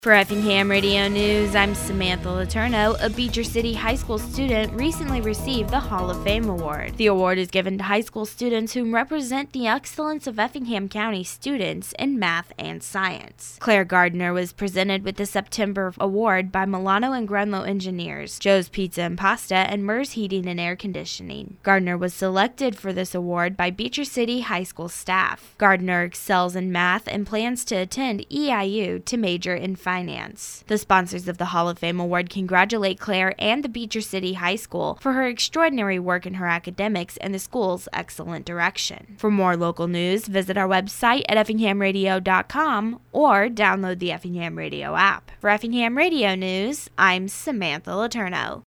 For Effingham Radio News, I'm Samantha Letourneau. A Beecher City High School student recently received the Hall of Fame Award. The award is given to high school students who represent the excellence of Effingham County students in math and science. Claire Gardner was presented with the September Award by Milano and Grunlow Engineers, Joe's Pizza and Pasta, and MERS Heating and Air Conditioning. Gardner was selected for this award by Beecher City High School staff. Gardner excels in math and plans to attend EIU to major in finance. The sponsors of the Hall of Fame Award congratulate Claire and the Beecher City High School for her extraordinary work in her academics and the school's excellent direction. For more local news, visit our website at effinghamradio.com or download the Effingham Radio app. For Effingham Radio News, I'm Samantha Letourneau.